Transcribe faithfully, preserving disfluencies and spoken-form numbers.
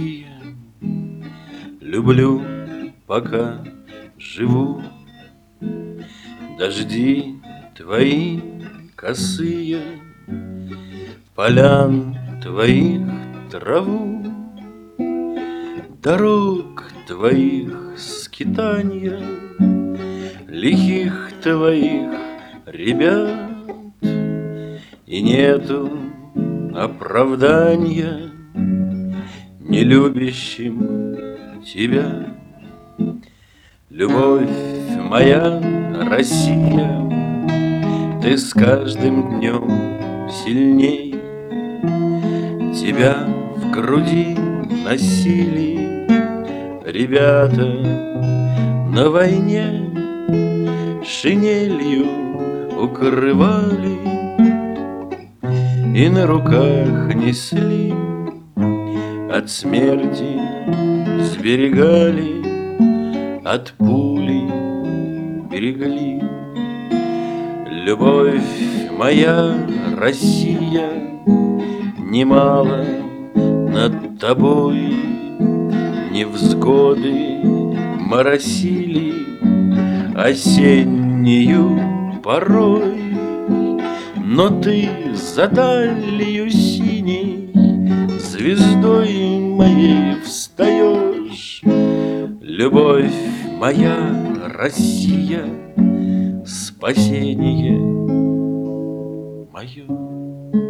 Россия, люблю, пока живу. Дожди твои косые, полян твоих траву, дорог твоих скитанья, лихих твоих ребят. И нету оправдания не любящим тебя. Любовь моя, Россия, ты с каждым днем сильней. Тебя в груди носили ребята на войне, шинелью укрывали и на руках несли, от смерти сберегали, от пули берегли. Любовь моя, Россия, немало над тобой невзгоды моросили осеннюю порой. Но ты за далью синей звездой моей встаешь. Любовь моя, Россия, спасение мое.